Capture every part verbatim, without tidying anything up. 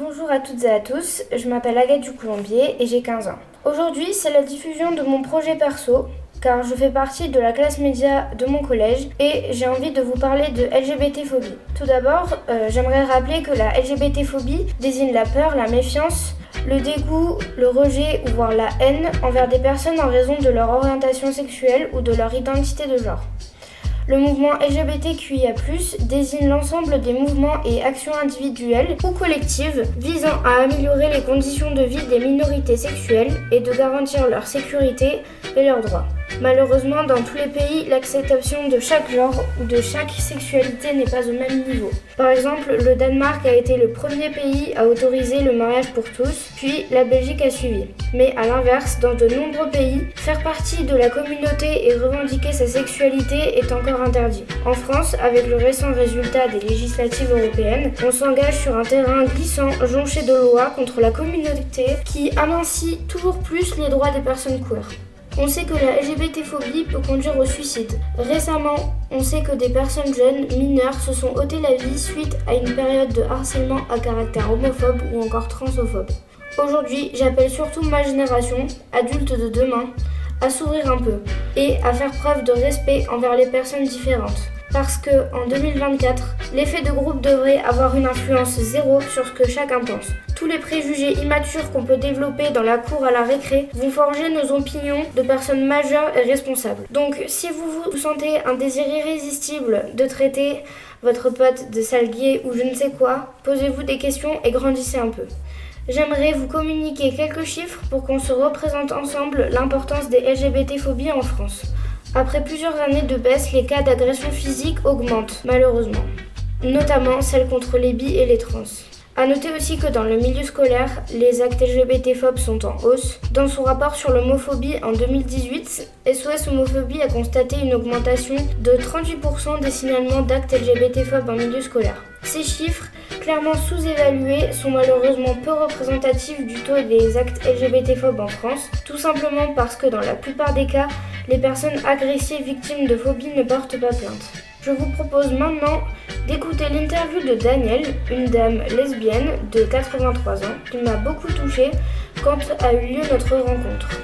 Bonjour à toutes et à tous, je m'appelle Agathe Ducoulombier et j'ai quinze ans. Aujourd'hui, c'est la diffusion de mon projet perso, car je fais partie de la classe média de mon collège et j'ai envie de vous parler de L G B T-phobie. Tout d'abord, euh, j'aimerais rappeler que la L G B T-phobie désigne la peur, la méfiance, le dégoût, le rejet ou voire la haine envers des personnes en raison de leur orientation sexuelle ou de leur identité de genre. Le mouvement L G B T Q I A plus, désigne l'ensemble des mouvements et actions individuelles ou collectives visant à améliorer les conditions de vie des minorités sexuelles et de garantir leur sécurité et leurs droits. Malheureusement, dans tous les pays, l'acceptation de chaque genre ou de chaque sexualité n'est pas au même niveau. Par exemple, le Danemark a été le premier pays à autoriser le mariage pour tous, puis la Belgique a suivi. Mais à l'inverse, dans de nombreux pays, faire partie de la communauté et revendiquer sa sexualité est encore interdit. En France, avec le récent résultat des législatives européennes, on s'engage sur un terrain glissant, jonché de lois contre la communauté qui amincit toujours plus les droits des personnes queer. On sait que la L G B T-phobie peut conduire au suicide. Récemment, on sait que des personnes jeunes, mineures, se sont ôté la vie suite à une période de harcèlement à caractère homophobe ou encore transphobe. Aujourd'hui, j'appelle surtout ma génération, adultes de demain, à s'ouvrir un peu et à faire preuve de respect envers les personnes différentes. Parce que en deux mille vingt-quatre, l'effet de groupe devrait avoir une influence zéro sur ce que chacun pense. Tous les préjugés immatures qu'on peut développer dans la cour à la récré vont forger nos opinions de personnes majeures et responsables. Donc si vous vous sentez un désir irrésistible de traiter votre pote de sale gay ou je ne sais quoi, posez-vous des questions et grandissez un peu. J'aimerais vous communiquer quelques chiffres pour qu'on se représente ensemble l'importance des L G B T-phobies en France. Après plusieurs années de baisse, les cas d'agression physique augmentent, malheureusement, notamment celles contre les bi et les trans. A noter aussi que dans le milieu scolaire, les actes L G B T-phobes sont en hausse. Dans son rapport sur l'homophobie en deux mille dix-huit, S O S Homophobie a constaté une augmentation de trente-huit pour cent des signalements d'actes L G B T-phobes en milieu scolaire. Ces chiffres, clairement sous-évalués, sont malheureusement peu représentatifs du taux des actes L G B T-phobes en France, tout simplement parce que dans la plupart des cas, les personnes agressées victimes de phobie ne portent pas plainte. Je vous propose maintenant d'écouter l'interview de Danielle, une dame lesbienne de quatre-vingt-trois ans, qui m'a beaucoup touchée quand a eu lieu notre rencontre.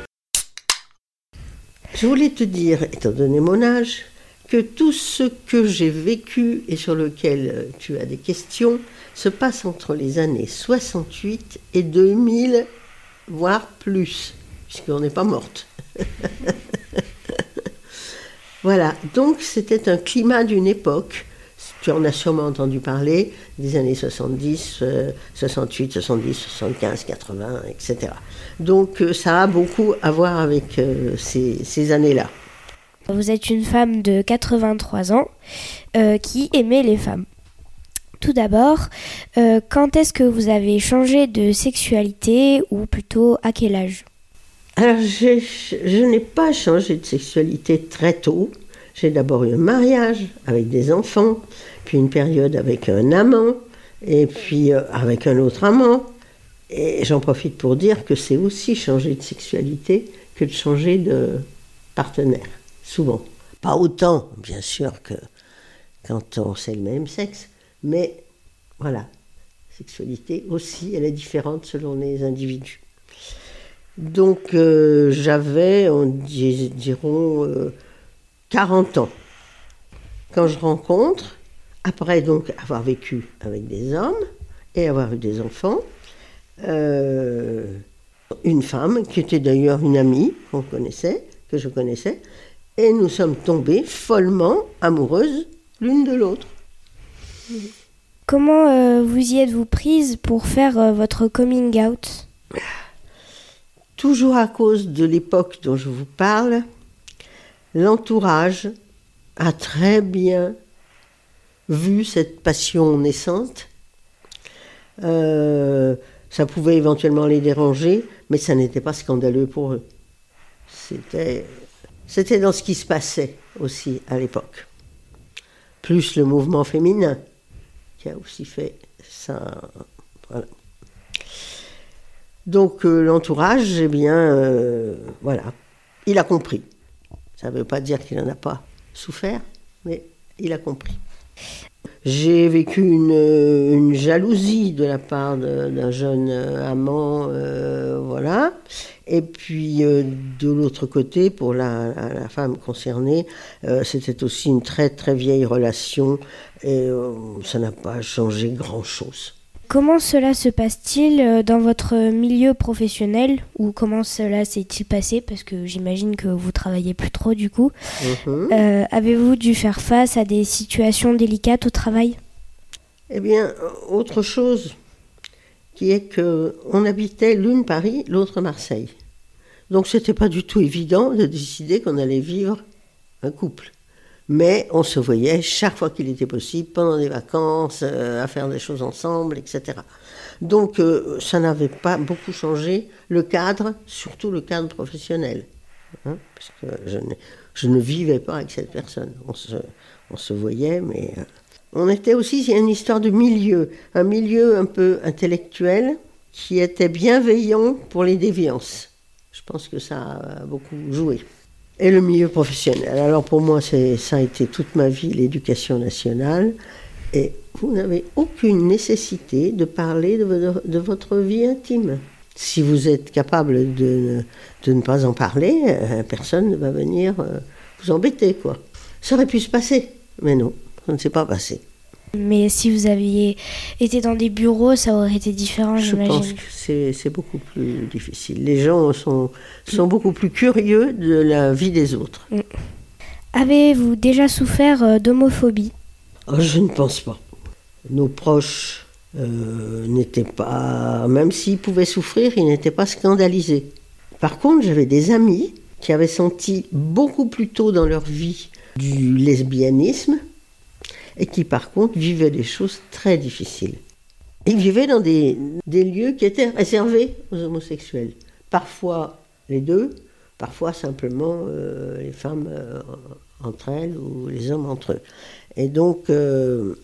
Je voulais te dire, étant donné mon âge, que tout ce que j'ai vécu et sur lequel tu as des questions se passe entre les années soixante-huit et deux mille, voire plus, puisqu'on n'est pas morte. Voilà, donc c'était un climat d'une époque, tu en as sûrement entendu parler, des années soixante-dix, euh, soixante-huit, soixante-dix, soixante-quinze, quatre-vingts, et cetera. Donc euh, ça a beaucoup à voir avec euh, ces, ces années-là. Vous êtes une femme de quatre-vingt-trois ans euh, qui aimait les femmes. Tout d'abord, euh, quand est-ce que vous avez changé de sexualité ou plutôt à quel âge ? Alors, j'ai, je n'ai pas changé de sexualité très tôt. J'ai d'abord eu un mariage avec des enfants, puis une période avec un amant, et puis euh, avec un autre amant. Et j'en profite pour dire que c'est aussi changer de sexualité que de changer de partenaire, souvent. Pas autant, bien sûr, que quand on sait le même sexe, mais voilà, la sexualité aussi, elle est différente selon les individus. Donc euh, j'avais, on dit, diront, euh, quarante ans. Quand je rencontre, après donc avoir vécu avec des hommes et avoir eu des enfants, euh, une femme qui était d'ailleurs une amie qu'on connaissait, que je connaissais, et nous sommes tombées follement amoureuses l'une de l'autre. Comment euh, vous y êtes-vous prise pour faire euh, votre coming out ? Toujours à cause de l'époque dont je vous parle, l'entourage a très bien vu cette passion naissante. Euh, ça pouvait éventuellement les déranger, mais ça n'était pas scandaleux pour eux. C'était, c'était dans ce qui se passait aussi à l'époque. Plus le mouvement féminin qui a aussi fait ça. Voilà. Donc euh, l'entourage, eh bien, euh, voilà, il a compris. Ça ne veut pas dire qu'il n'en a pas souffert, mais il a compris. J'ai vécu une, une jalousie de la part de, d'un jeune amant, euh, voilà. Et puis euh, de l'autre côté, pour la, la, la femme concernée, euh, c'était aussi une très très vieille relation et euh, ça n'a pas changé grand-chose. Comment cela se passe-t-il dans votre milieu professionnel ou comment cela s'est-il passé? Parce que j'imagine que vous travaillez plus trop du coup. Mmh. Euh, avez-vous dû faire face à des situations délicates au travail? Eh bien, autre chose qui est qu'on habitait l'une Paris, l'autre Marseille. Donc c'était pas du tout évident de décider qu'on allait vivre un couple. Mais on se voyait chaque fois qu'il était possible, pendant des vacances, euh, à faire des choses ensemble, et cetera. Donc euh, ça n'avait pas beaucoup changé le cadre, surtout le cadre professionnel. Hein, parce que je ne, je ne vivais pas avec cette personne. On se, on se voyait, mais... Euh, on était aussi, il y a une histoire de milieu, un milieu un peu intellectuel qui était bienveillant pour les déviances. Je pense que ça a beaucoup joué. Et le milieu professionnel. Alors pour moi, c'est, ça a été toute ma vie l'éducation nationale. Et vous n'avez aucune nécessité de parler de, votre, de votre vie intime. Si vous êtes capable de, de ne pas en parler, personne ne va venir vous embêter, quoi. Ça aurait pu se passer, mais non, ça ne s'est pas passé. Mais si vous aviez été dans des bureaux, ça aurait été différent, Je j'imagine. Je pense que c'est, c'est beaucoup plus difficile. Les gens sont, sont beaucoup plus curieux de la vie des autres. Mm. Avez-vous déjà souffert d'homophobie? Oh, je ne pense pas. Nos proches euh, n'étaient pas... Même s'ils pouvaient souffrir, ils n'étaient pas scandalisés. Par contre, j'avais des amis qui avaient senti beaucoup plus tôt dans leur vie du lesbianisme et qui, par contre, vivaient des choses très difficiles. Ils vivaient dans des, des lieux qui étaient réservés aux homosexuels. Parfois les deux, parfois simplement euh, les femmes euh, entre elles ou les hommes entre eux. Et donc, euh,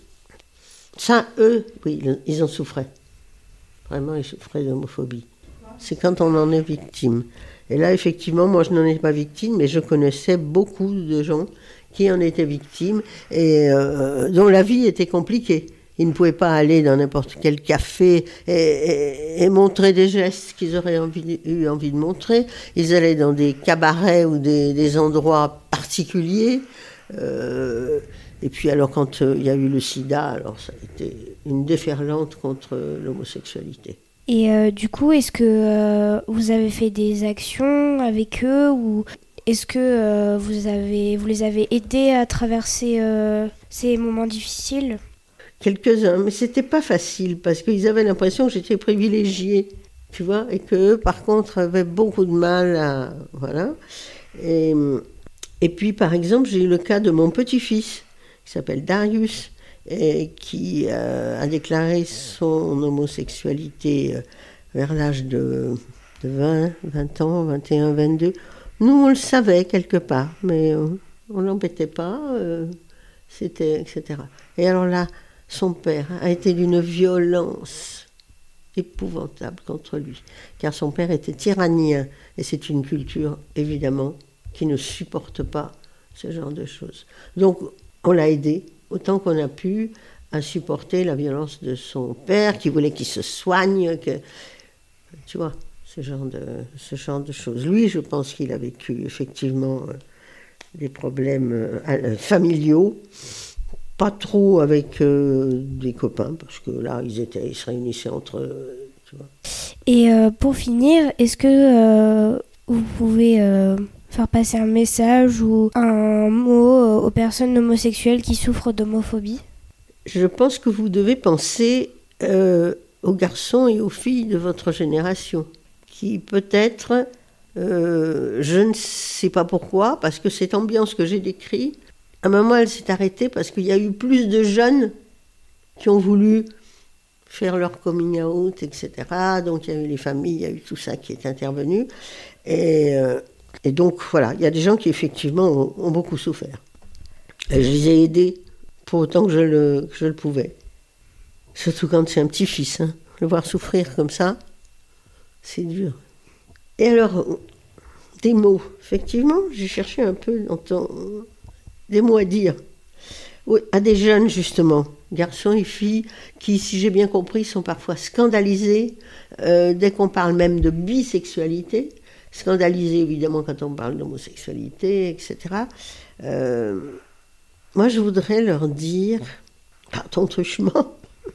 ça, eux, oui, ils en souffraient. Vraiment, ils souffraient d'homophobie. C'est quand on en est victime. Et là, effectivement, moi, je n'en étais pas victime, mais je connaissais beaucoup de gens qui en étaient victimes et euh, dont la vie était compliquée. Ils ne pouvaient pas aller dans n'importe quel café et, et, et montrer des gestes qu'ils auraient envie, eu envie de montrer. Ils allaient dans des cabarets ou des, des endroits particuliers. Euh, et puis alors, quand euh, il y a eu le sida, alors ça a été une déferlante contre l'homosexualité. Et euh, du coup, est-ce que euh, vous avez fait des actions avec eux ou est-ce que euh, vous, avez, vous les avez aidés à traverser euh, ces moments difficiles? Quelques-uns, mais c'était pas facile parce qu'ils avaient l'impression que j'étais privilégiée, tu vois, et qu'eux, par contre, avaient beaucoup de mal à... Voilà. Et, et puis, par exemple, j'ai eu le cas de mon petit-fils, qui s'appelle Darius, et qui euh, a déclaré son homosexualité vers l'âge de, de vingt, vingt ans, vingt et un, vingt-deux. Nous, on le savait quelque part, mais euh, on l'embêtait pas, euh, c'était, et cetera. Et alors là, son père a été d'une violence épouvantable contre lui, car son père était tyrannien, et c'est une culture, évidemment, qui ne supporte pas ce genre de choses. Donc, on l'a aidé, autant qu'on a pu, à supporter la violence de son père, qui voulait qu'il se soigne, que, tu vois, ce genre de, ce genre de choses. Lui, je pense qu'il a vécu, effectivement, euh, des problèmes euh, familiaux, pas trop avec euh, des copains, parce que là, ils, étaient, ils se réunissaient entre eux, tu vois. Et euh, pour finir, est-ce que euh, vous pouvez euh, faire passer un message ou un mot aux personnes homosexuelles qui souffrent d'homophobie? Je pense que vous devez penser euh, aux garçons et aux filles de votre génération, qui peut-être, euh, je ne sais pas pourquoi, parce que cette ambiance que j'ai décrite, à un moment, elle s'est arrêtée parce qu'il y a eu plus de jeunes qui ont voulu faire leur coming out, et cetera. Donc, il y a eu les familles, il y a eu tout ça qui est intervenu. Et, euh, et donc, voilà, il y a des gens qui, effectivement, ont, ont beaucoup souffert. Et je les ai aidés pour autant que je le, que je le pouvais. Surtout quand c'est un petit-fils. Hein. Le voir souffrir comme ça, c'est dur. Et alors, des mots. Effectivement, j'ai cherché un peu dans ton... des mots à dire. Oui, à des jeunes, justement. garçons et filles, qui, si j'ai bien compris, sont parfois scandalisés euh, dès qu'on parle même de bisexualité, scandalisés évidemment quand on parle d'homosexualité, et cetera. Euh, moi, je voudrais leur dire, pardon truchement,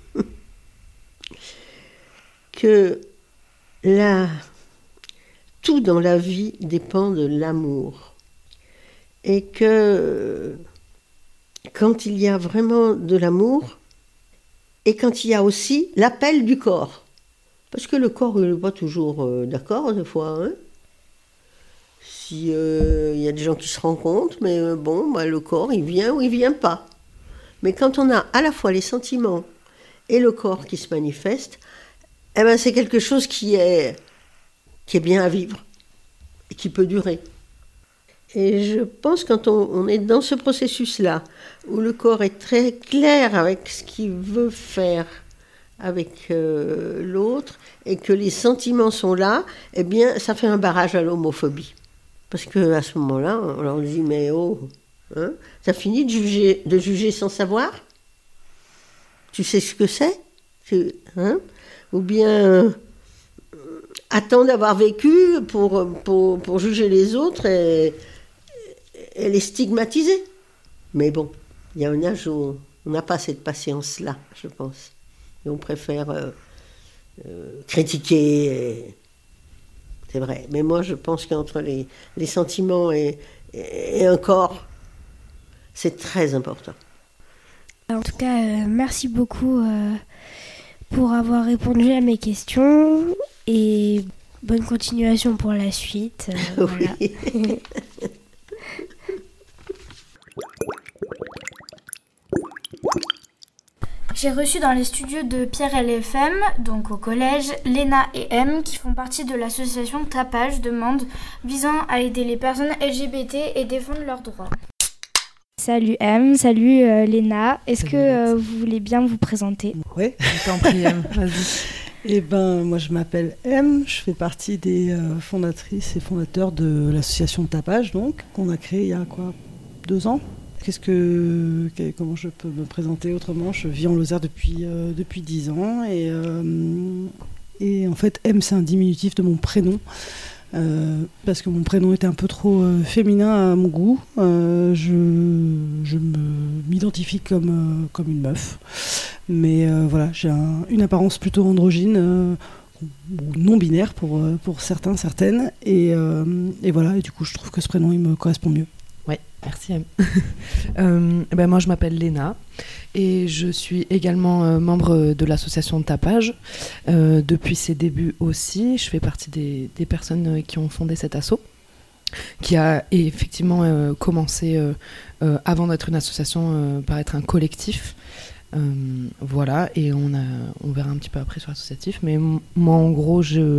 que la, tout dans la vie dépend de l'amour. Et que quand il y a vraiment de l'amour, et quand il y a aussi l'appel du corps, parce que le corps n'est pas toujours euh, d'accord des fois, hein. Si euh, il y a des gens qui se rencontrent, mais euh, bon, bah, le corps il vient ou il vient pas. Mais quand on a à la fois les sentiments et le corps qui se manifestent, eh ben c'est quelque chose qui est qui est bien à vivre et qui peut durer. Et je pense quand on, on est dans ce processus-là, où le corps est très clair avec ce qu'il veut faire avec euh, l'autre, et que les sentiments sont là, eh bien, ça fait un barrage à l'homophobie. Parce qu'à ce moment-là, on leur dit, mais oh, hein, t'as fini de juger, de juger sans savoir ? Tu sais ce que c'est ? Tu, hein ? Ou bien... Euh, attends d'avoir vécu pour, pour, pour juger les autres et... elle est stigmatisée. Mais bon, il y a un âge où on n'a pas cette patience-là, je pense. Et on préfère euh, euh, critiquer. Et... c'est vrai. Mais moi, je pense qu'entre les, les sentiments et, et, et un corps, c'est très important. En tout cas, euh, merci beaucoup euh, pour avoir répondu à mes questions et bonne continuation pour la suite. Euh, oui. Voilà. J'ai reçu dans les studios de Pierre L F M, donc au collège, Léna et M, qui font partie de l'association Tapage Demande, visant à aider les personnes L G B T et défendre leurs droits. Salut M, salut euh, Léna. Est-ce salut que euh, vous voulez bien vous présenter ? Oui, je t'en prie M, vas-y. Eh ben, moi je m'appelle M, je fais partie des euh, fondatrices et fondateurs de l'association Tapage, donc, qu'on a créée il y a quoi, deux ans ? Qu'est-ce que, comment je peux me présenter autrement ? Je vis en Lozère depuis, euh, depuis dix ans et, euh, et en fait M c'est un diminutif de mon prénom euh, parce que mon prénom était un peu trop euh, féminin à mon goût. Euh, je, je me, m'identifie comme, euh, comme une meuf, mais euh, voilà, j'ai un, une apparence plutôt androgyne, euh, non binaire pour, pour certains, certaines et, euh, et voilà, et du coup je trouve que ce prénom il me correspond mieux. Ouais, merci M. euh, ben moi je m'appelle Léna et je suis également euh, membre de l'association Tapage. Euh, depuis ses débuts aussi, je fais partie des, des personnes qui ont fondé cet asso, qui a effectivement euh, commencé euh, euh, avant d'être une association euh, par être un collectif. Euh, voilà, et on, a, on verra un petit peu après sur l'associatif, mais m- moi en gros je...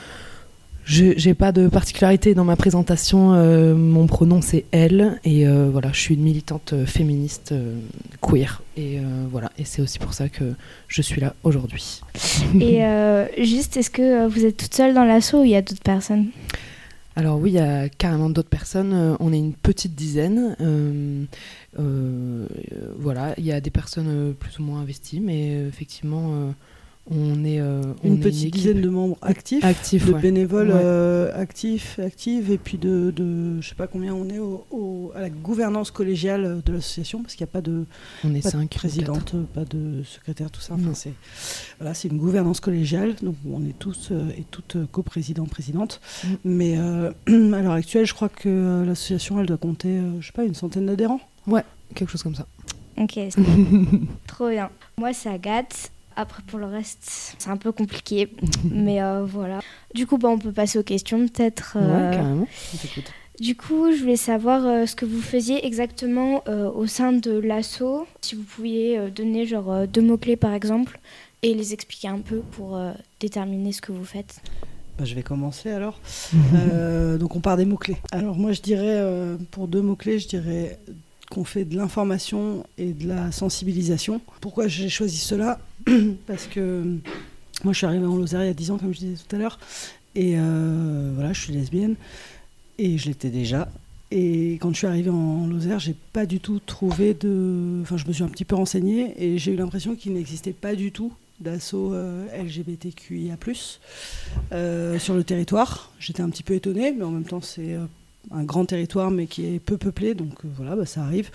Je j'ai pas de particularité dans ma présentation, euh, mon pronom c'est elle et euh, voilà, je suis une militante féministe euh, queer et euh, voilà, et c'est aussi pour ça que je suis là aujourd'hui. Et euh, juste, est-ce que vous êtes toute seule dans l'asso ou il y a d'autres personnes ? Alors oui, il y a carrément d'autres personnes, euh, on est une petite dizaine, euh, euh, voilà, il y a des personnes euh, plus ou moins investies, mais euh, effectivement... Euh, On est, euh, une on petite est une dizaine de membres actifs, actifs de ouais. bénévoles ouais. euh, actifs, actives, et puis de, de je sais pas combien on est au, au, à la gouvernance collégiale de l'association, parce qu'il n'y a pas de, on est pas cinq, de présidente, pas de secrétaire, tout ça. Enfin, c'est, voilà, c'est une gouvernance collégiale, donc on est tous euh, et toutes euh, coprésidents, présidentes. Mm. Mais euh, à l'heure actuelle, je crois que euh, l'association, elle doit compter, euh, je sais pas, une centaine d'adhérents. Ouais, quelque chose comme ça. Ok, trop bien. Moi, c'est Agathe. Après, pour le reste, c'est un peu compliqué, mais euh, voilà. Du coup, bah, on peut passer aux questions, peut-être. Euh... Ouais, carrément. On t'écoute. Du coup, je voulais savoir euh, ce que vous faisiez exactement euh, au sein de l'asso. Si vous pouviez euh, donner genre euh, deux mots-clés, par exemple, et les expliquer un peu pour euh, déterminer ce que vous faites. Bah, je vais commencer alors. euh, donc, on part des mots-clés. Alors, moi, je dirais, euh, pour deux mots-clés, je dirais qu'on fait de l'information et de la sensibilisation. Pourquoi j'ai choisi cela ? Parce que moi je suis arrivée en Lozère il y a dix ans, comme je disais tout à l'heure, et euh, voilà, je suis lesbienne et je l'étais déjà, Et quand je suis arrivée en Lozère, j'ai pas du tout trouvé de... Enfin, je me suis un petit peu renseignée et j'ai eu l'impression qu'il n'existait pas du tout d'assaut euh, L G B T Q I A plus, euh, sur le territoire. J'étais un petit peu étonnée, mais en même temps, c'est euh, un grand territoire, mais qui est peu peuplé, donc euh, voilà, bah, ça arrive.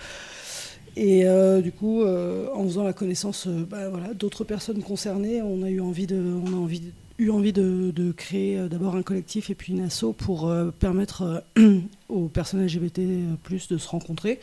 Et euh, du coup, euh, en faisant la connaissance euh, bah, voilà, d'autres personnes concernées, on a eu envie de... On a envie de eu envie de, de créer euh, d'abord un collectif et puis une asso pour euh, permettre euh, aux personnes L G B T plus, de se rencontrer,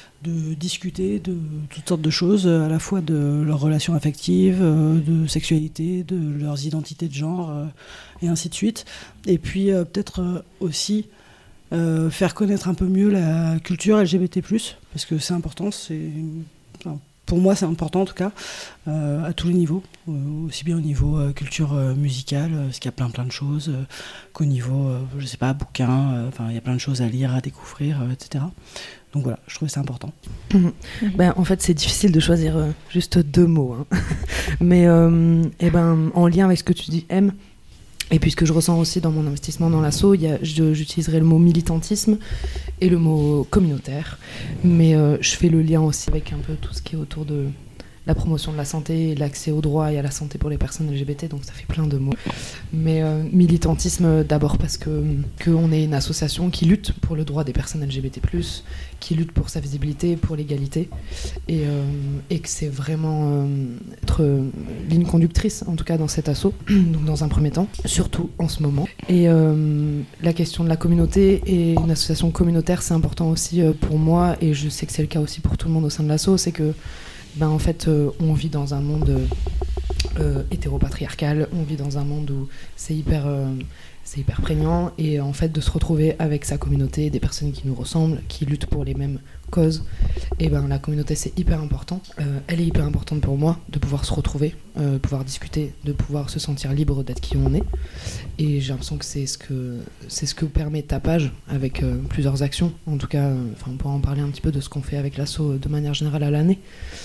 de discuter de toutes sortes de choses, à la fois de leurs relations affectives, euh, de sexualité, de leurs identités de genre, euh, et ainsi de suite. Et puis euh, peut-être euh, aussi euh, faire connaître un peu mieux la culture L G B T plus, parce que c'est important, c'est... Enfin, pour moi, c'est important en tout cas, euh, à tous les niveaux, euh, aussi bien au niveau euh, culture euh, musicale, euh, parce qu'il y a plein plein de choses, euh, qu'au niveau, euh, je sais pas, bouquins, enfin euh, il y a plein de choses à lire, à découvrir, euh, et cetera. Donc voilà, je trouvais ça important. Mmh. Mmh. Ben, en fait, c'est difficile de choisir euh, juste deux mots, hein. Mais euh, eh ben, en lien avec ce que tu dis, M, et puis ce que je ressens aussi dans mon investissement dans l'asso, il y a, je, j'utiliserai le mot militantisme et le mot communautaire, mais euh, je fais le lien aussi avec un peu tout ce qui est autour de la promotion de la santé et l'accès aux droits et à la santé pour les personnes L G B T, donc ça fait plein de mots. Mais euh, militantisme d'abord parce que qu'on est une association qui lutte pour le droit des personnes L G B T plus, qui lutte pour sa visibilité, pour l'égalité, et, euh, et que c'est vraiment euh, être euh, ligne conductrice, en tout cas dans cet asso, donc dans un premier temps, surtout en ce moment. Et euh, la question de la communauté et une association communautaire, c'est important aussi euh, pour moi, et je sais que c'est le cas aussi pour tout le monde au sein de l'asso, c'est que ben, en fait, euh, on vit dans un monde euh, hétéropatriarcal, on vit dans un monde où c'est hyper, euh, c'est hyper prégnant, et en fait, de se retrouver avec sa communauté, des personnes qui nous ressemblent, qui luttent pour les mêmes causes, et ben la communauté, c'est hyper important. Euh, elle est hyper importante pour moi, de pouvoir se retrouver, euh, pouvoir discuter, de pouvoir se sentir libre d'être qui on est. Et j'ai l'impression que c'est ce que, c'est ce que permet Tapage, avec euh, plusieurs actions. En tout cas, euh, on pourra en parler un petit peu de ce qu'on fait avec l'asso de manière générale à l'année.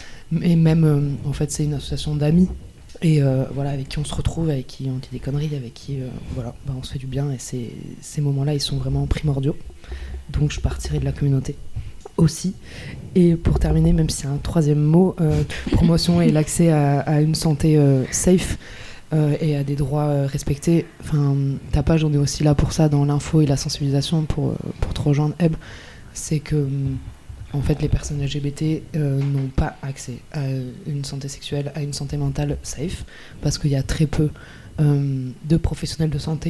Et même, euh, en fait, c'est une association d'amis, et euh, voilà, avec qui on se retrouve, avec qui on dit des conneries, avec qui euh, voilà, bah, on se fait du bien, et ces, ces moments-là, ils sont vraiment primordiaux. Donc je partirai de la communauté aussi. Et pour terminer, même si c'est un troisième mot, euh, promotion et l'accès à, à une santé euh, safe euh, et à des droits euh, respectés. Enfin, Tapage, on est aussi là pour ça, dans l'info et la sensibilisation, pour, euh, pour te rejoindre, Eb. C'est que en fait, les personnes L G B T euh, n'ont pas accès à une santé sexuelle, à une santé mentale safe, parce qu'il y a très peu euh, de professionnels de santé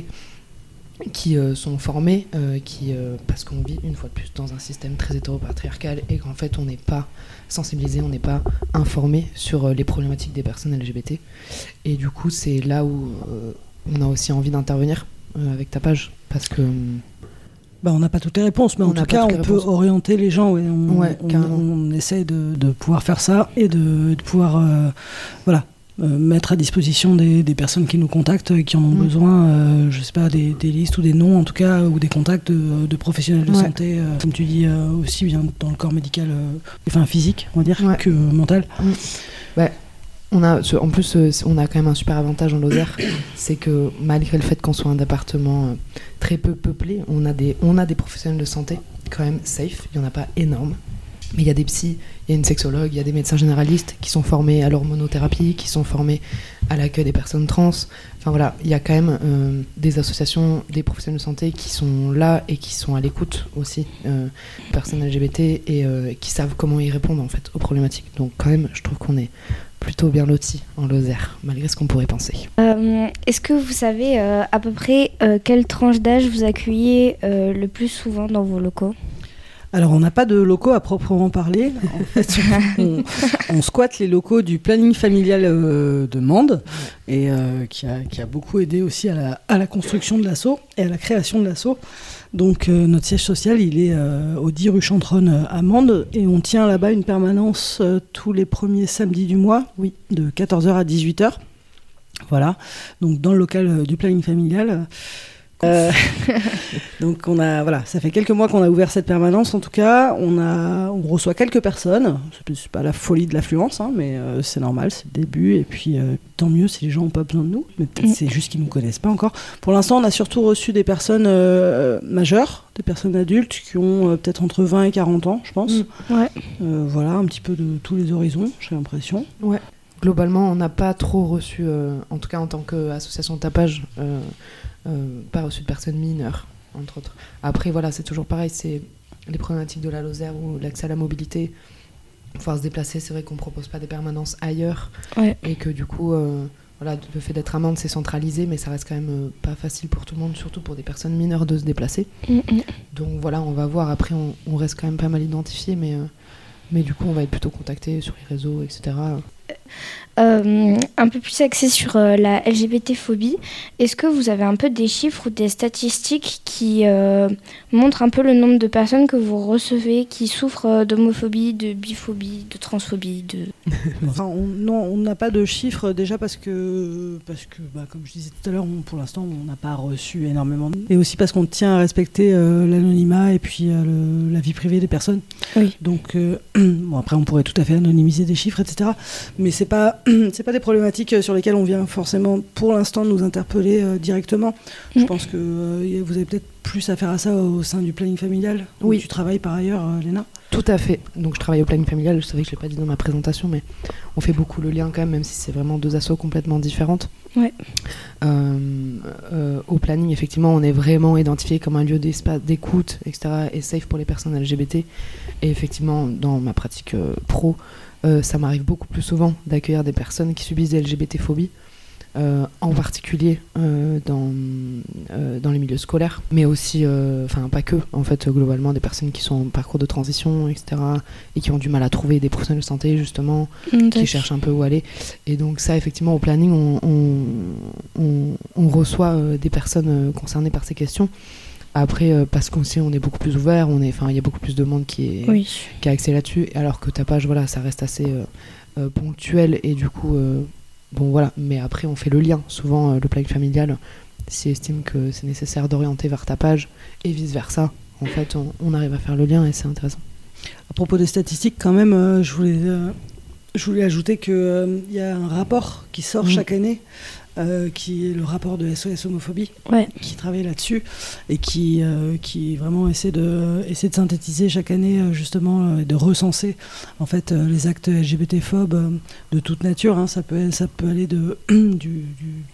qui euh, sont formés, euh, qui, euh, parce qu'on vit une fois de plus dans un système très hétéropatriarcal, et qu'en fait on n'est pas sensibilisé, on n'est pas informé sur euh, les problématiques des personnes L G B T. Et du coup, c'est là où euh, on a aussi envie d'intervenir euh, avec Tapage, parce que... Bah, on n'a pas toutes les réponses, mais on en tout cas, on réponses. peut orienter les gens. Ouais, on, ouais, on, on essaie de, de pouvoir faire ça et de, de pouvoir euh, voilà, euh, mettre à disposition des, des personnes qui nous contactent, qui en ont mmh. besoin, euh, je sais pas, des, des listes ou des noms en tout cas, ou des contacts de, de professionnels de ouais. santé, euh, comme tu dis, euh, aussi bien dans le corps médical, euh, enfin physique, on va dire, ouais. que mental. Mmh. Ouais. On a, en plus, on a quand même un super avantage en Lozère, c'est que malgré le fait qu'on soit un département très peu peuplé, on a des, on a des professionnels de santé quand même safe. Il n'y en a pas énorme, mais il y a des psys, il y a une sexologue, il y a des médecins généralistes qui sont formés à l'hormonothérapie, qui sont formés à l'accueil des personnes trans. Enfin voilà, il y a quand même euh, des associations, des professionnels de santé qui sont là et qui sont à l'écoute aussi, euh, personnes L G B T, et euh, qui savent comment y répondre en fait aux problématiques. Donc quand même, je trouve qu'on est plutôt bien lotis en Lozère, malgré ce qu'on pourrait penser. Euh, est-ce que vous savez euh, à peu près euh, quelle tranche d'âge vous accueillez euh, le plus souvent dans vos locaux ? Alors, on n'a pas de locaux à proprement parler. En fait, on, on squatte les locaux du planning familial euh, de Mende, et euh, qui, a, qui a beaucoup aidé aussi à la, à la construction de l'asso et à la création de l'asso. Donc, euh, notre siège social, il est euh, au dix rue Chantronne à Mende, et on tient là-bas une permanence euh, tous les premiers samedis du mois, oui, de quatorze heures à dix-huit heures. Voilà, donc dans le local euh, du planning familial. Euh, donc on a, voilà, ça fait quelques mois qu'on a ouvert cette permanence. En tout cas, on a, on reçoit quelques personnes. C'est, c'est pas la folie de l'affluence, hein, mais euh, c'est normal, c'est le début. Et puis euh, tant mieux si les gens n'ont pas besoin de nous. Mais peut-être c'est juste qu'ils nous connaissent pas encore. Pour l'instant, on a surtout reçu des personnes euh, majeures, des personnes adultes qui ont euh, peut-être entre vingt et quarante ans, je pense. Mmh. Ouais. Euh, voilà, un petit peu de tous les horizons, j'ai l'impression. Ouais. Globalement, on n'a pas trop reçu, euh, en tout cas en tant qu'association de tapage, euh, euh, pas reçu de personnes mineures, entre autres. Après, voilà, c'est toujours pareil, c'est les problématiques de la Lozère ou l'accès à la mobilité, pouvoir se déplacer, c'est vrai qu'on ne propose pas des permanences ailleurs, ouais. Et que du coup, euh, voilà, le fait d'être amende, c'est centralisé, mais ça reste quand même euh, pas facile pour tout le monde, surtout pour des personnes mineures de se déplacer. Mmh. Donc voilà, on va voir, après on, on reste quand même pas mal identifié, mais, euh, mais du coup on va être plutôt contacté sur les réseaux, et cetera. Euh, un peu plus axé sur euh, la L G B T-phobie, est-ce que vous avez un peu des chiffres ou des statistiques qui euh, montrent un peu le nombre de personnes que vous recevez qui souffrent euh, d'homophobie, de biphobie, de transphobie de... Enfin, on, non, on n'a pas de chiffres déjà parce que, parce que bah, comme je disais tout à l'heure, on, pour l'instant on n'a pas reçu énormément. Et aussi parce qu'on tient à respecter euh, l'anonymat et puis euh, le, la vie privée des personnes. Oui. Donc euh, bon, après on pourrait tout à fait anonymiser des chiffres, et cetera. Mais c'est pas c'est pas des problématiques sur lesquelles on vient forcément pour l'instant nous interpeller euh, directement. Je mmh. pense que euh, vous avez peut-être plus à faire à ça au sein du planning familial. Oui. Où tu travailles par ailleurs, euh, Léna. Tout à fait. Donc je travaille au planning familial, je savais que je l'ai pas dit dans ma présentation, mais on fait beaucoup le lien quand même, même si c'est vraiment deux assos complètement différentes. Ouais. Euh, euh, au planning, effectivement, on est vraiment identifié comme un lieu d'espace, d'écoute, et cetera, et safe pour les personnes L G B T. Et effectivement, dans ma pratique euh, pro, euh, ça m'arrive beaucoup plus souvent d'accueillir des personnes qui subissent des L G B T-phobies. Euh, en particulier euh, dans, euh, dans les milieux scolaires, mais aussi, enfin euh, pas que, en fait, globalement, des personnes qui sont en parcours de transition, et cetera, et qui ont du mal à trouver des professionnels de santé, justement, mmh, qui cherchent un peu où aller. Et donc ça, effectivement, au planning, on, on, on, on reçoit euh, des personnes euh, concernées par ces questions. Après, euh, parce qu'aussi on est beaucoup plus ouvert, il y a beaucoup plus de monde qui, est, oui. qui a accès là-dessus, alors que tapage, voilà, ça reste assez euh, euh, ponctuel, et du coup... Euh, Bon voilà, mais après on fait le lien. Souvent euh, le planning familial, s'il estime que c'est nécessaire d'orienter vers tapage et vice versa, en fait on, on arrive à faire le lien et c'est intéressant. À propos des statistiques, quand même, euh, je, voulais, euh, je voulais ajouter qu'il euh, y a un rapport qui sort mmh. chaque année, euh, qui est le rapport de S O S Homophobie, ouais. qui travaille là-dessus et qui, euh, qui vraiment essaie de, essaie de synthétiser chaque année, euh, justement, et euh, de recenser en fait, euh, les actes L G B T-phobes euh, de toute nature. Hein. Ça peut, ça peut aller de, du, du,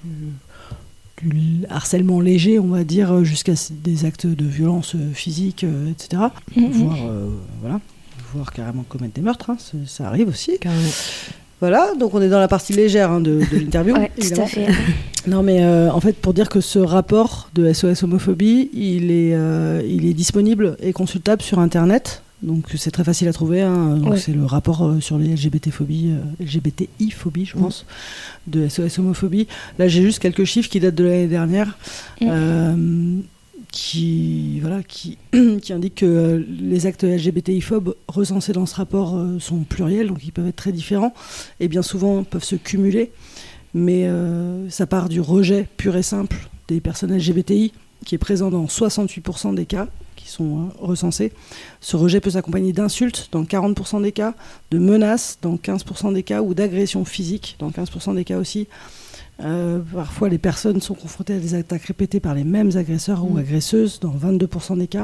du, du harcèlement léger, on va dire, jusqu'à des actes de violence physique, euh, et cetera. Mm-hmm. Voire, euh, voilà, voire carrément commettre des meurtres, hein. Ça arrive aussi. Carrément. Voilà, donc on est dans la partie légère, hein, de, de l'interview. Ouais, tout à fait. Non, mais euh, en fait, pour dire que ce rapport de S O S Homophobie, il est, euh, il est disponible et consultable sur Internet. Donc c'est très facile à trouver. Hein. Donc, ouais. C'est le rapport euh, sur les L G B T-phobies, euh, L G B T I-phobie, je pense, mmh. de S O S Homophobie. Là, j'ai juste quelques chiffres qui datent de l'année dernière. Mmh. Euh, qui, voilà, qui, qui indique que euh, les actes L G B T I-phobes recensés dans ce rapport euh, sont pluriels, donc ils peuvent être très différents, et bien souvent peuvent se cumuler, mais euh, ça part du rejet pur et simple des personnes L G B T I, qui est présent dans soixante-huit pour cent des cas qui sont euh, recensés. Ce rejet peut s'accompagner d'insultes dans quarante pour cent des cas, de menaces dans quinze pour cent des cas, ou d'agressions physiques dans quinze pour cent des cas aussi. Euh, parfois, les personnes sont confrontées à des attaques répétées par les mêmes agresseurs mmh. ou agresseuses dans vingt-deux pour cent des cas.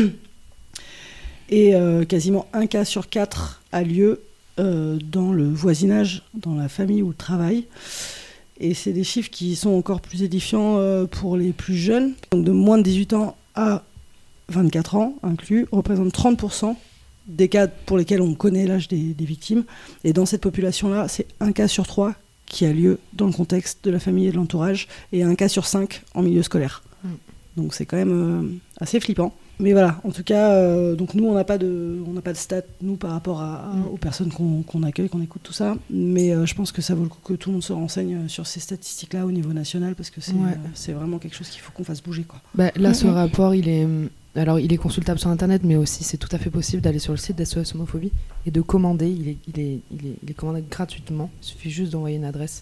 Et euh, quasiment un cas sur quatre a lieu euh, dans le voisinage, dans la famille ou le travail. Et c'est des chiffres qui sont encore plus édifiants euh, pour les plus jeunes. Donc de moins de dix-huit ans à vingt-quatre ans inclus, représentent trente pour cent des cas pour lesquels on connaît l'âge des, des victimes. Et dans cette population-là, c'est un cas sur trois qui a lieu dans le contexte de la famille et de l'entourage, et un cas sur cinq en milieu scolaire. Mmh. Donc c'est quand même euh, assez flippant. Mais voilà, en tout cas, euh, donc nous, on n'a pas de, on n'a pas de stats, nous, par rapport à, à, aux personnes qu'on, qu'on accueille, qu'on écoute, tout ça. Mais euh, je pense que ça vaut le coup que tout le monde se renseigne sur ces statistiques-là au niveau national, parce que c'est, ouais. euh, c'est vraiment quelque chose qu'il faut qu'on fasse bouger, quoi. Bah, là, ce mmh. rapport, il est... Alors, il est consultable sur Internet, mais aussi, c'est tout à fait possible d'aller sur le site d'S O S Homophobie et de commander. Il est, il est, il est, il est commandable gratuitement. Il suffit juste d'envoyer une adresse.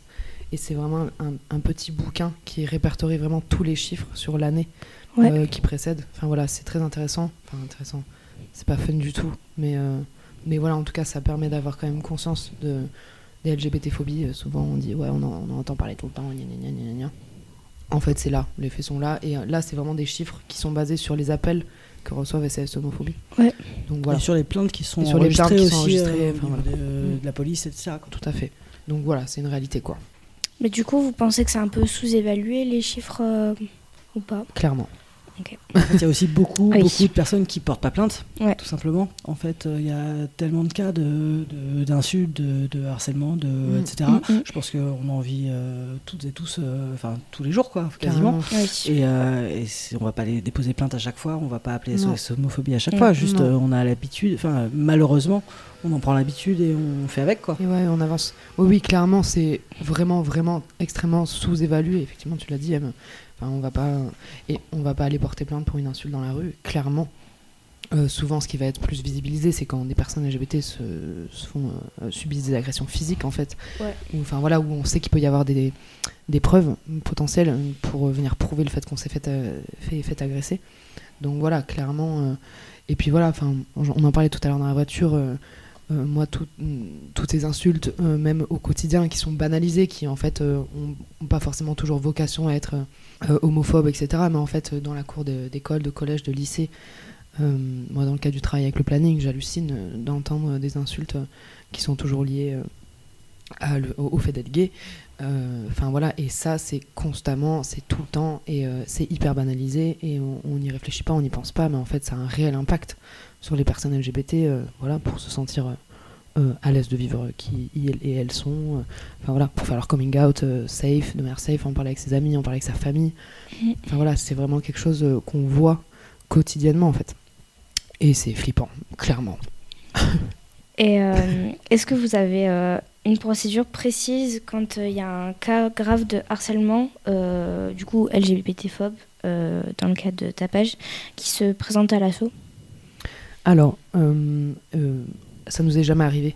Et c'est vraiment un, un petit bouquin qui répertorie vraiment tous les chiffres sur l'année Ouais. euh, qui précède. Enfin voilà, c'est très intéressant. Enfin intéressant, c'est pas fun du tout, mais, euh, mais voilà, en tout cas, ça permet d'avoir quand même conscience de, des L G B T-phobies. Euh, souvent, on dit, ouais, on en, on en entend parler tout le temps, gna gna gna gna gna. En fait, c'est là, les faits sont là. Et euh, là, c'est vraiment des chiffres qui sont basés sur les appels que reçoivent S O S Homophobie. Ouais. Donc voilà. Et sur les plaintes qui sont Et sur les plaintes enregistrées qui sont aussi enregistrées, euh, au enfin, niveau voilà. de, Mm. de la police, et cetera quoi. Tout à fait. Donc voilà, c'est une réalité, quoi. Mais du coup, vous pensez que c'est un peu sous-évalué les chiffres euh, ou pas? Clairement. En fait, il y a aussi beaucoup, Oui. beaucoup de personnes qui portent pas plainte, Ouais. tout simplement. En fait, euh, il y a tellement de cas de, de- d'insultes, de, de harcèlement, de, Mm. et cetera. Mm, mm. Je pense qu'on en vit euh, toutes et tous, euh, enfin tous les jours, quoi, quasiment. Carrément. Oui. Et, euh, et c'est- on va pas les déposer plainte à chaque fois, on va pas appeler Non. S O S homophobie à chaque Mm, fois. Juste, non. euh, on a l'habitude, enfin euh, malheureusement, on en prend l'habitude et on fait avec, quoi. Et ouais, on avance. Oui, oui, clairement, c'est vraiment, vraiment extrêmement sous-évalué. Effectivement, tu l'as dit, Em. Enfin, on va pas et on va pas aller porter plainte pour une insulte dans la rue. Clairement, Euh, souvent, ce qui va être plus visibilisé, c'est quand des personnes L G B T se, se font euh, subissent des agressions physiques, en fait. Ouais. Ou, enfin voilà, où on sait qu'il peut y avoir des, des preuves potentielles pour venir prouver le fait qu'on s'est fait, euh, fait, fait agresser. Donc voilà, clairement. Euh, et puis voilà, enfin, on, on en parlait tout à l'heure dans la voiture. Euh, Euh, moi, tout, toutes ces insultes, euh, même au quotidien, qui sont banalisées, qui en fait euh, ont, ont pas forcément toujours vocation à être euh, homophobes, et cetera. Mais en fait, dans la cour de- d'école, de collège, de lycée, euh, moi, dans le cas du travail avec le planning, j'hallucine euh, d'entendre des insultes euh, qui sont toujours liées euh, à le- au, au fait d'être gay. Enfin voilà, et ça, c'est constamment, c'est tout le temps, et euh, c'est hyper banalisé, et on n'y réfléchit pas, on n'y pense pas, mais en fait, ça a un réel impact sur les personnes L G B T, euh, voilà, pour se sentir euh, à l'aise de vivre qui ils et elles sont, euh, enfin voilà, pour faire leur coming out euh, safe, de manière safe, en parler avec ses amis, en parler avec sa famille. Enfin voilà, c'est vraiment quelque chose euh, qu'on voit quotidiennement en fait. Et c'est flippant, clairement. Et euh, est-ce que vous avez euh, une procédure précise quand il y a un cas grave de harcèlement, euh, du coup L G B T-phobe, euh, dans le cas de tapage, qui se présente à l'assaut? Alors, euh, euh, ça nous est jamais arrivé.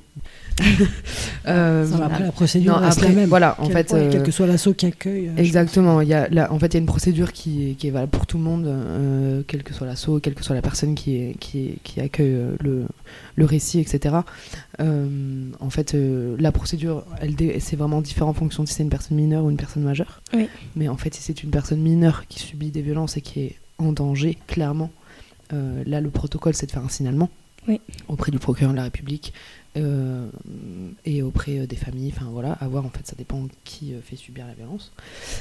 Euh, Non, mais après, la procédure non, reste après, la même. voilà, en Quel, fait, ouais, euh, quel que soit l'assaut qui accueille. euh, exactement. Il y a, là, en fait, il y a une procédure qui est, qui est valable pour tout le monde, euh, quel que soit l'assaut, quelle que soit la personne qui, est, qui, est, qui accueille euh, le, le récit, et cetera. Euh, en fait, euh, la procédure, elle, dé- c'est vraiment différent en fonction de si c'est une personne mineure ou une personne majeure. Oui. Mais en fait, si c'est une personne mineure qui subit des violences et qui est en danger, clairement, euh, là, le protocole, c'est de faire un signalement Oui. auprès du procureur de la République. Euh, et auprès euh, des familles, enfin voilà, à voir, en fait, ça dépend qui euh, fait subir la violence.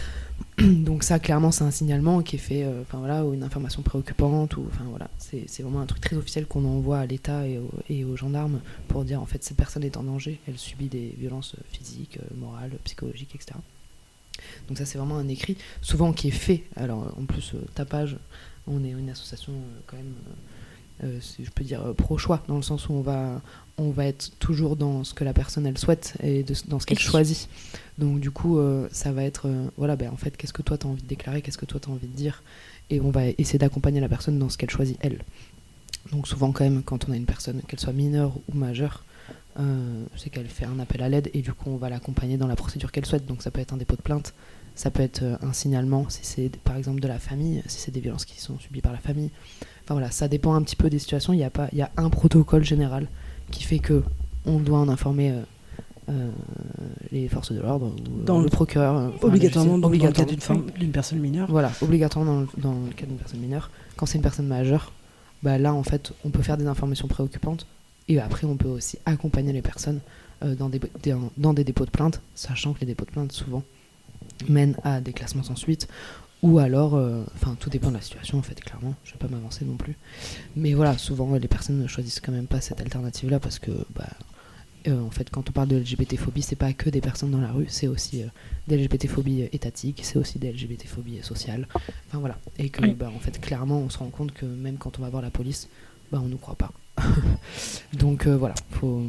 Donc ça, clairement, c'est un signalement qui est fait, euh, enfin voilà, ou une information préoccupante, ou enfin voilà, c'est c'est vraiment un truc très officiel qu'on envoie à l'État et, au- et aux gendarmes pour dire en fait cette personne est en danger, elle subit des violences euh, physiques, euh, morales, psychologiques, et cetera. Donc ça, c'est vraiment un écrit, souvent qui est fait. Alors en plus, euh, tapage, on est une association euh, quand même. Euh, Euh, si je peux dire euh, pro-choix, dans le sens où on va, on va être toujours dans ce que la personne elle souhaite et de, dans ce qu'elle Et- choisit. Donc du coup, euh, ça va être, euh, voilà, ben, en fait, qu'est-ce que toi tu as envie de déclarer, qu'est-ce que toi tu as envie de dire, et on va essayer d'accompagner la personne dans ce qu'elle choisit, elle. Donc souvent quand même, quand on a une personne, qu'elle soit mineure ou majeure, euh, c'est qu'elle fait un appel à l'aide, et du coup on va l'accompagner dans la procédure qu'elle souhaite. Donc ça peut être un dépôt de plainte, ça peut être euh, un signalement, si c'est par exemple de la famille, si c'est des violences qui sont subies par la famille. Enfin voilà, ça dépend un petit peu des situations. Il y a pas, il y a un protocole général qui fait que on doit en informer euh, euh, les forces de l'ordre ou Dans le, le- procureur. euh, enfin, Obligatoirement, le- donc, dans le cas obligatoirement. d'une femme- d'une personne mineure. Voilà, obligatoirement dans le, dans le cas d'une personne mineure. Quand c'est une personne majeure, bah là en fait, on peut faire des informations préoccupantes, et après on peut aussi accompagner les personnes euh, dans, des, des- dans des dépôts de plainte, sachant que les dépôts de plainte souvent mènent à des classements sans suite. Ou alors, enfin, euh, tout dépend de la situation, en fait, clairement. Je vais pas m'avancer non plus. Mais voilà, souvent, les personnes ne choisissent quand même pas cette alternative-là parce que, bah, euh, en fait, quand on parle de L G B T-phobie, c'est pas que des personnes dans la rue, c'est aussi euh, des L G B T-phobies étatiques, c'est aussi des L G B T-phobies sociales. Enfin, voilà. Et que, Oui. bah, en fait, clairement, on se rend compte que même quand on va voir la police, bah, on nous croit pas. Donc, euh, voilà, faut,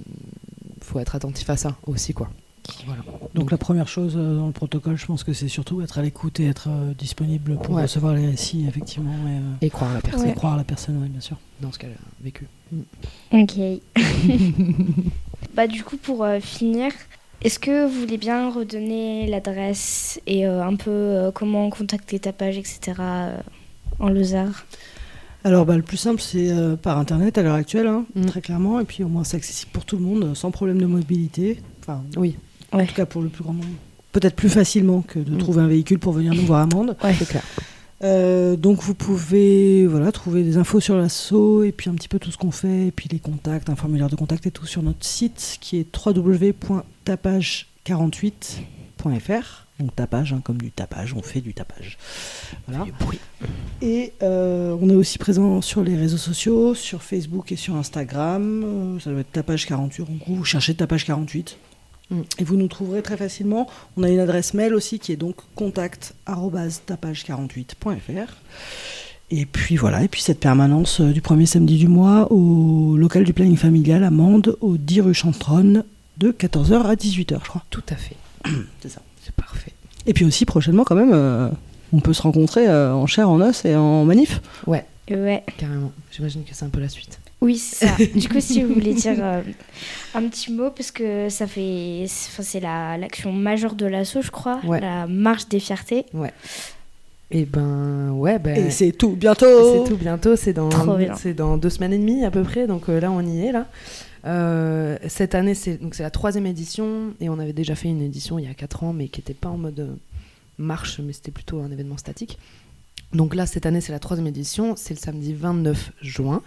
faut être attentif à ça aussi, quoi. Voilà. Donc la première chose euh, dans le protocole, je pense que c'est surtout être à l'écoute et être euh, disponible pour Ouais. recevoir les récits, effectivement, et, euh, Et croire à la personne et Ouais. croire à la personne, oui, bien sûr. dans ce qu'elle a vécu. Ok. Bah du coup, pour euh, finir, Est-ce que vous voulez bien redonner l'adresse et euh, un peu euh, comment contacter Tapage, et cetera euh, en Lozère? Alors bah, le plus simple c'est euh, par internet à l'heure actuelle, hein, Mm. très clairement, et puis au moins c'est accessible pour tout le monde, sans problème de mobilité. Enfin, Oui, en Ouais. tout cas pour le plus grand nombre. Peut-être plus facilement que de Mm. trouver un véhicule pour venir nous voir à Mende. Ouais. c'est clair. Euh, donc vous pouvez voilà, trouver des infos sur l'asso et puis un petit peu tout ce qu'on fait, et puis les contacts, un formulaire de contact et tout sur notre site qui est w w w point tapage quarante-huit point f r. Donc tapage, hein, comme du tapage, on fait du tapage. Voilà. Du bruit. Et euh, on est aussi présent sur les réseaux sociaux, sur Facebook et sur Instagram. Euh, ça doit être tapage quarante-huit. En gros, vous cherchez tapage quarante-huit. Mm. Et vous nous trouverez très facilement. On a une adresse mail aussi qui est donc contact arobase tapage quarante-huit point f r. Et puis voilà, et puis cette permanence euh, du premier samedi du mois au local du planning familial à Mende, au dix rue Chantronne, de quatorze heures à dix-huit heures, je crois. Tout à fait. C'est ça. C'est parfait. Et puis aussi prochainement quand même, euh, on peut se rencontrer euh, en chair, en os et en manif. Ouais, Ouais. carrément. J'imagine que c'est un peu la suite. Oui, c'est ça. Du coup, si vous voulez dire euh, un petit mot, parce que ça fait, c'est, enfin, c'est la, l'action majeure de l'asso, je crois, Ouais. la marche des fiertés. Et ben, ouais, ben. Et c'est tout, bientôt. C'est tout bientôt, c'est dans, Trop bien. c'est dans deux semaines et demie à peu près, donc euh, là on y est là. Euh, cette année c'est, donc c'est la troisième édition et on avait déjà fait une édition il y a quatre ans mais qui n'était pas en mode euh, marche mais c'était plutôt un événement statique. Donc là cette année c'est la troisième édition, c'est le samedi vingt-neuf juin.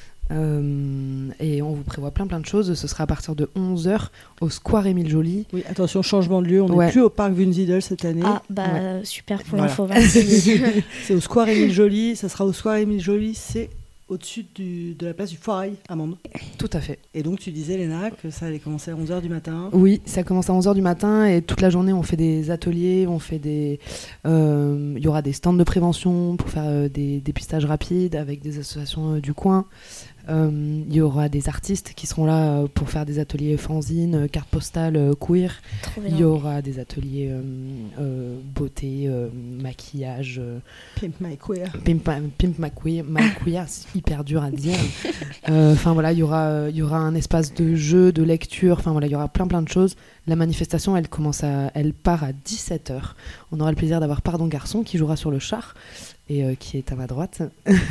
Euh, et on vous prévoit plein plein de choses. Ce sera à partir de onze heures au Square Émile Joly. Oui, attention, changement de lieu, on n'est Ouais. plus au parc Wunsiedel cette année. Ah, bah, super pour Voilà. l'info, merci. C'est au Square Émile Joly, ça sera au Square Émile Joly, c'est au-dessus du- de la place du Foirail à Mende. Tout à fait. Et donc tu disais, Léna, que ça allait commencer à onze heures du matin. Oui, ça commence à onze heures du matin et toute la journée on fait des ateliers, on fait des, euh, il y aura des stands de prévention pour faire euh, des dépistages rapides avec des associations euh, du coin. Euh, Il y aura des artistes qui seront là euh, pour faire des ateliers fanzines, euh, cartes postales, euh, queer. Trop Il y bien. aura des ateliers euh, euh, beauté, euh, maquillage, euh, Pimp My Queer. pimp, pimp ma queer, ma queer, c'est hyper dur à dire. Enfin voilà, il y aura, euh, il y aura un espace de jeu, de lecture. Enfin voilà, il y aura plein plein de choses. La manifestation, elle commence à, elle part à dix-sept heures. On aura le plaisir d'avoir Pardon Garçon qui jouera sur le char et euh, qui est à ma droite,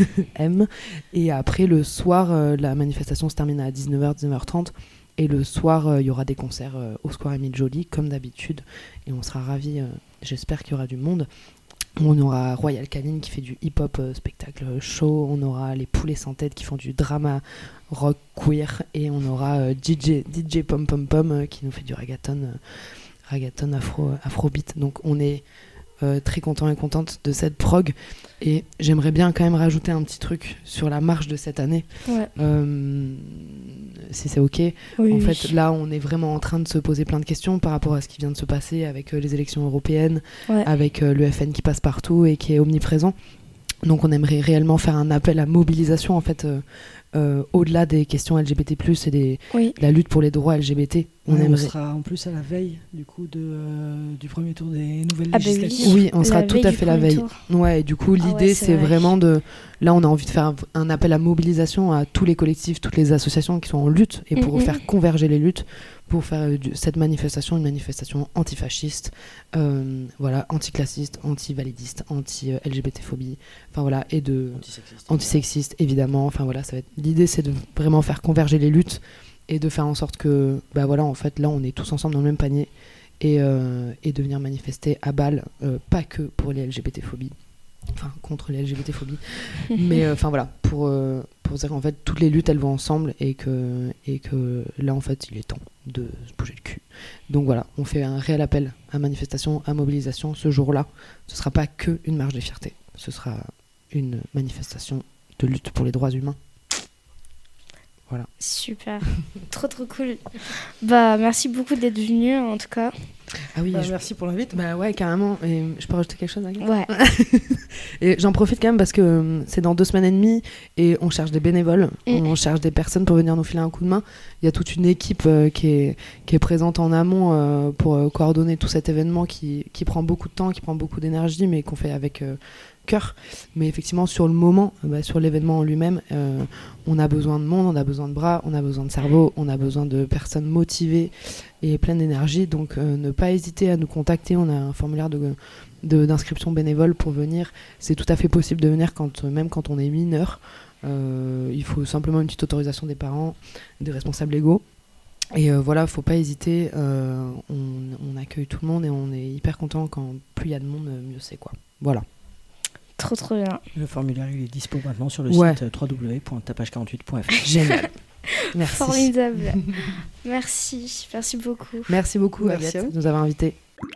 M. Et après le soir, euh, la manifestation se termine à dix-neuf heures, dix-neuf heures trente. Et le soir, euh, il y aura des concerts euh, au Square Émile Joly, comme d'habitude. Et on sera ravis, euh, j'espère qu'il y aura du monde. On aura Royal Canin qui fait du hip-hop euh, spectacle show. On aura les Poulets sans tête qui font du drama rock queer. Et on aura euh, D J, D J Pom Pom Pom euh, qui nous fait du reggaeton, euh, reggaeton afro, afrobeat. Donc on est euh, très content et contente de cette prog. Et j'aimerais bien quand même rajouter un petit truc sur la marche de cette année. Ouais. Euh, si c'est ok. Oui, En oui. fait, là, on est vraiment en train de se poser plein de questions par rapport à ce qui vient de se passer avec euh, les élections européennes, Ouais. avec euh, l'E F N qui passe partout et qui est omniprésent. Donc, on aimerait réellement faire un appel à mobilisation, en fait, euh, euh, au-delà des questions L G B T plus, et des, Oui. la lutte pour les droits L G B T. On Ouais, on aimerait. sera en plus à la veille du coup de, euh, du premier tour des nouvelles Ah bah oui. législatives. Oui, on sera La tout veille à du fait la premier veille. tour. Ouais, et du coup, Ah ouais, l'idée, c'est c'est vrai. vraiment de. Là, on a envie de faire un, un appel à mobilisation à tous les collectifs, toutes les associations qui sont en lutte, et pour Mhm. faire converger les luttes, pour faire euh, du- cette manifestation une manifestation antifasciste, euh, voilà, anticlassiste, anti-validiste, anti-L G B T-phobie, enfin voilà, et de. Antisexiste, évidemment. Enfin voilà, ça va être. L'idée, c'est de vraiment faire converger les luttes et de faire en sorte que, bah voilà, en fait, là, on est tous ensemble dans le même panier et, euh, et de venir manifester à Bâle, euh, pas que pour les L G B T-phobies, enfin contre les L G B T-phobies, mais euh, enfin voilà, pour euh, pour dire qu'en fait toutes les luttes elles vont ensemble et que et que là en fait il est temps de se bouger le cul. Donc voilà, on fait un réel appel à manifestation, à mobilisation ce jour-là. Ce sera pas que une marche des fiertés, ce sera une manifestation de lutte pour les droits humains. Voilà. Super. Trop, trop cool. Bah, merci beaucoup d'être venu, en tout cas. Ah oui, Bah, je- merci pour l'invite. bah ouais, carrément. Et je peux rajouter quelque chose, Agathe ? Ouais. Et j'en profite quand même parce que euh, c'est dans deux semaines et demie et on cherche des bénévoles, Mm. on cherche des personnes pour venir nous filer un coup de main. Il y a toute une équipe euh, qui, est, qui est présente en amont euh, pour euh, coordonner tout cet événement qui, qui prend beaucoup de temps, qui prend beaucoup d'énergie, mais qu'on fait avec euh, cœur. Mais effectivement, sur le moment, euh, bah, sur l'événement en lui-même, euh, on a besoin de monde, on a besoin de bras, on a besoin de cerveau, on a besoin de personnes motivées et pleine d'énergie. Donc euh, ne pas hésiter à nous contacter. On a un formulaire de, de, d'inscription bénévole pour venir. C'est tout à fait possible de venir quand, même quand on est mineur. Euh, il faut simplement une petite autorisation des parents, des responsables légaux. Et euh, voilà, faut pas hésiter. Euh, on, on accueille tout le monde et on est hyper content. Quand plus il y a de monde, mieux c'est quoi. Voilà. Trop trop bien. Le formulaire il est dispo maintenant sur le ouais. site w w w point tapage quarante-huit point f r. Génial. Merci. Formidable. Merci, merci beaucoup. Merci beaucoup Merci Agathe de nous avoir invités.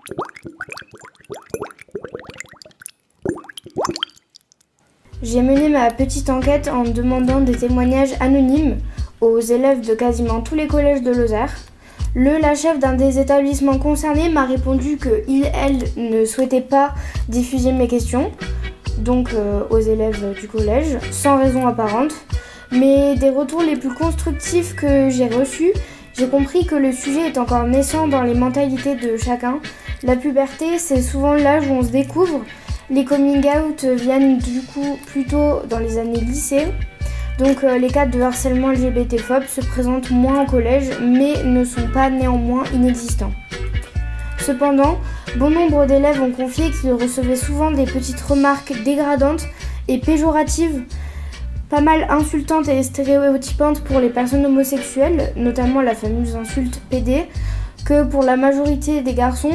J'ai mené ma petite enquête en demandant des témoignages anonymes aux élèves de quasiment tous les collèges de Lozère. Le, la chef d'un des établissements concernés m'a répondu qu'il, elle, ne souhaitait pas diffuser mes questions, donc euh, aux élèves du collège, sans raison apparente. Mais des retours les plus constructifs que j'ai reçus, j'ai compris que le sujet est encore naissant dans les mentalités de chacun. La puberté, c'est souvent l'âge où on se découvre. Les coming out viennent du coup plutôt dans les années lycée. Donc euh, les cas de harcèlement L G B T-phobe se présentent moins au collège, mais ne sont pas néanmoins inexistants. Cependant, bon nombre d'élèves ont confié qu'ils recevaient souvent des petites remarques dégradantes et péjoratives, pas mal insultantes et stéréotypantes pour les personnes homosexuelles, notamment la fameuse insulte P D, que pour la majorité des garçons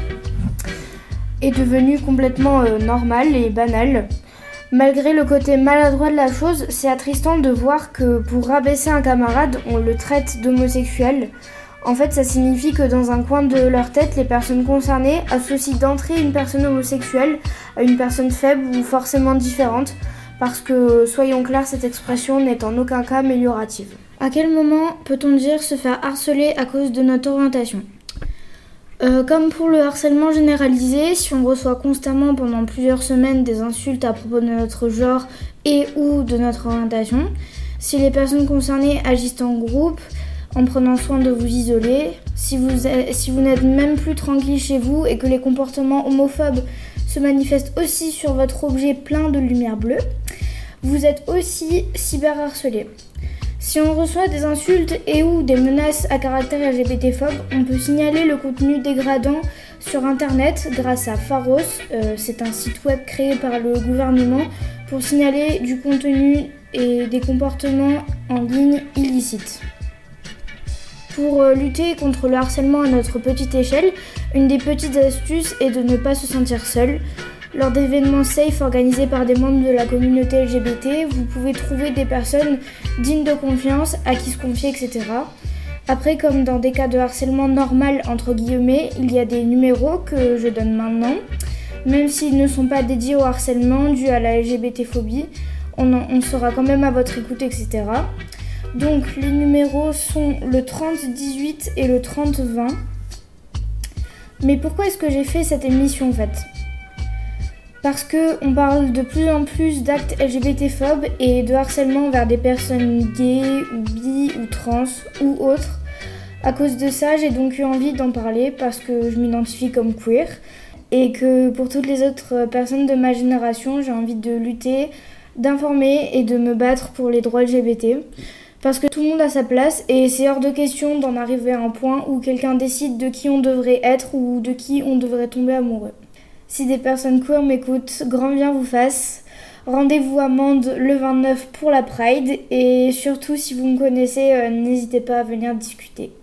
est devenue complètement euh, normale et banale. Malgré le côté maladroit de la chose, c'est attristant de voir que pour rabaisser un camarade, on le traite d'homosexuel. En fait, ça signifie que dans un coin de leur tête, les personnes concernées associent d'entrée une personne homosexuelle à une personne faible ou forcément différente, parce que, soyons clairs, cette expression n'est en aucun cas améliorative. À quel moment peut-on dire se faire harceler à cause de notre orientation ? Euh, comme pour le harcèlement généralisé, si on reçoit constamment pendant plusieurs semaines des insultes à propos de notre genre et ou de notre orientation, si les personnes concernées agissent en groupe, en prenant soin de vous isoler, si vous, si vous n'êtes même plus tranquille chez vous et que les comportements homophobes se manifestent aussi sur votre objet plein de lumière bleue, vous êtes aussi cyberharcelé. Si on reçoit des insultes et ou des menaces à caractère L G B T-phobe, on peut signaler le contenu dégradant sur Internet grâce à Pharos. Euh, c'est un site web créé par le gouvernement pour signaler du contenu et des comportements en ligne illicites. Pour euh, lutter contre le harcèlement à notre petite échelle, une des petites astuces est de ne pas se sentir seul. Lors d'événements safe organisés par des membres de la communauté L G B T, vous pouvez trouver des personnes dignes de confiance, à qui se confier, et cetera. Après, comme dans des cas de harcèlement normal, entre guillemets, il y a des numéros que je donne maintenant. Même s'ils ne sont pas dédiés au harcèlement dû à la L G B T-phobie, on, en, on sera quand même à votre écoute, et cetera. Donc, les numéros sont le trente dix-huit et le trente vingt. Mais pourquoi est-ce que j'ai fait cette émission en fait ? Parce qu'on parle de plus en plus d'actes L G B T-phobes et de harcèlement vers des personnes gays ou bi ou trans ou autres. À cause de ça, j'ai donc eu envie d'en parler parce que je m'identifie comme queer et que pour toutes les autres personnes de ma génération, j'ai envie de lutter, d'informer et de me battre pour les droits L G B T. Parce que tout le monde a sa place et c'est hors de question d'en arriver à un point où quelqu'un décide de qui on devrait être ou de qui on devrait tomber amoureux. Si des personnes queer m'écoutent, grand bien vous fasse. Rendez-vous à Mende le vingt-neuf pour la Pride et surtout si vous me connaissez, euh, n'hésitez pas à venir discuter.